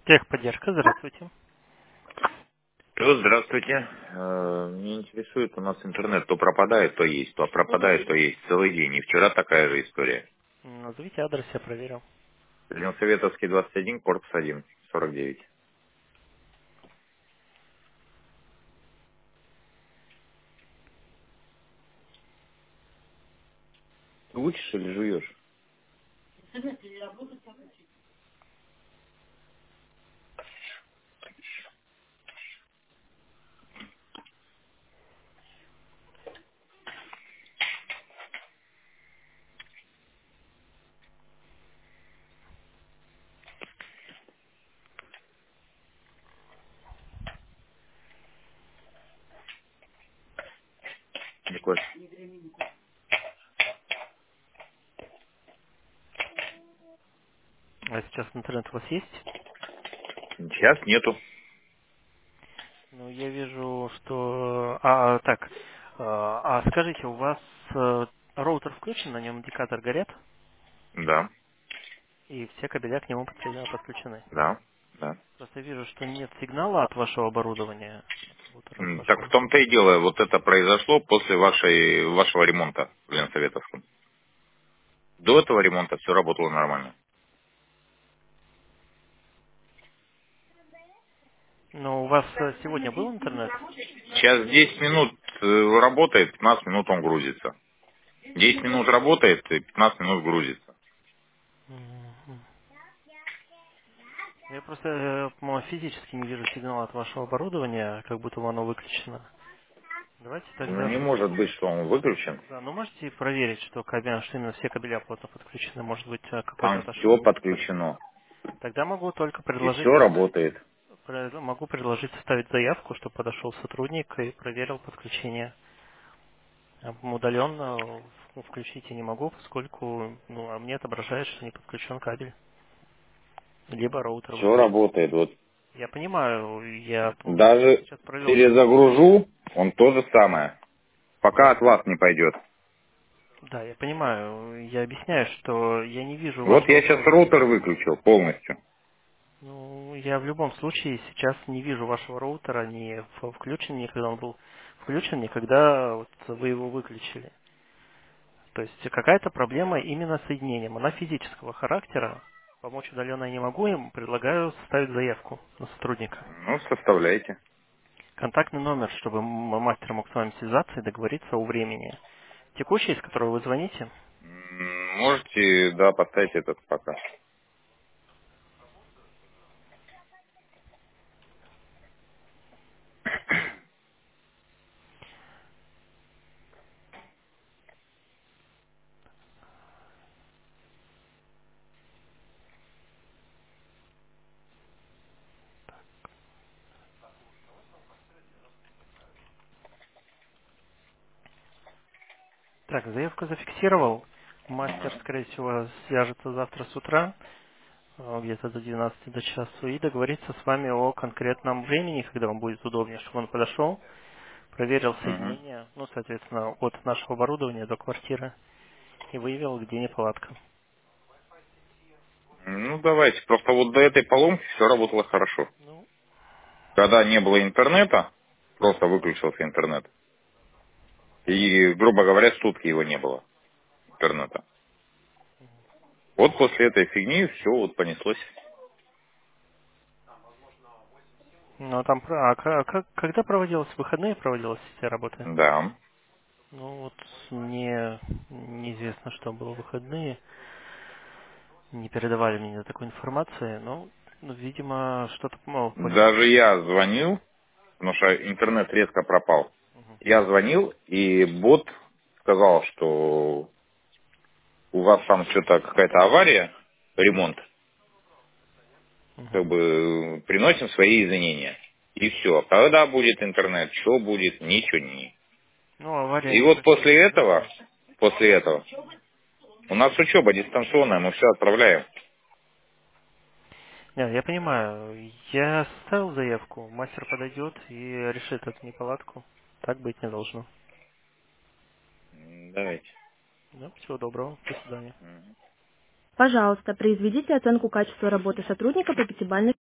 Техподдержка, здравствуйте. Здравствуйте. Меня интересует, у нас интернет то пропадает, то есть, то пропадает, то есть целый день. И вчера такая же история. Назовите адрес, я проверю. Ленсоветовский 21, корпус 1, 49. Ты учишь или жуешь? Николай. А сейчас интернет у вас есть? Сейчас нету. Ну, я вижу, что... так. Скажите, у вас роутер включен, на нем индикатор горят, Да, и все кабеля к нему подключены. да, да. Просто вижу, что нет сигнала от вашего оборудования. Роутер от Так в вашего. том-то и дело, вот это произошло после вашего ремонта в Ленсоветовском. До этого ремонта все работало нормально. Но у вас сегодня был интернет? Сейчас 10 минут работает, 15 минут он грузится. 10 минут работает и 15 минут грузится. Мгм. Я просто физически не вижу сигнала от вашего оборудования, как будто бы оно выключено. Давайте Ну, тогда... не может быть, что он выключен. Да, ну можете проверить, что, что именно все кабеля плотно подключены, может быть, какой-то Там отошел все индикатор. подключено. Тогда могу только И предложить все составить, работает. могу предложить составить заявку, чтобы подошел сотрудник и проверил подключение. Удаленно включить я не могу, поскольку мне отображает, что не подключен кабель, либо роутер Все выключен. работает. Вот Я понимаю, я даже сейчас провел перезагружу, он то же самое. Пока от вас не пойдет. да, я понимаю, я объясняю, что я не вижу Вот вашего я сейчас роутера. роутер выключил полностью. Ну, я в любом случае сейчас не вижу вашего роутера, не включен, ни когда он был включен, ни когда вот вы его выключили. То есть какая-то проблема именно с соединением. Она физического характера. Помочь удаленно я не могу, им предлагаю составить заявку на сотрудника. Ну, составляйте. Контактный номер, чтобы мастер мог с вами связаться и договориться о времени. Текущий, с которого вы звоните. Можете, да, поставить этот пока. Так, заявку зафиксировал. Мастер, скорее всего, свяжется завтра с утра. Где-то до 12 до часу, и договориться с вами о конкретном времени, когда вам будет удобнее, чтобы он подошел, проверил Мгм. соединение, ну, соответственно, от нашего оборудования до квартиры, и выявил, где неполадка. Ну, давайте. Просто вот до этой поломки все работало хорошо. Ну, Когда не было интернета, просто выключился интернет. И, грубо говоря, сутки его не было, интернета. Вот после этой фигни все вот понеслось. ну там, когда проводилось, в выходные проводилась эти работы? Да. Ну, вот мне неизвестно, что было в выходные, не передавали мне такой информации, но, видимо, что-то Даже я звонил, потому что интернет резко пропал. Я звонил, и бот сказал, что у вас там что-то какая-то авария, ремонт, Мгм. как бы приносим свои извинения. И все. Когда будет интернет, что будет, ничего не. Ну, авария И не вот случилась, да? после этого, у нас учеба дистанционная, мы все отправляем. Нет, я понимаю. Я составил заявку, мастер подойдет и решит эту неполадку. Так быть не должно. Давайте. Ну, всего доброго. До свидания. Мгм. Пожалуйста, произведите оценку качества работы сотрудника по пятибалльной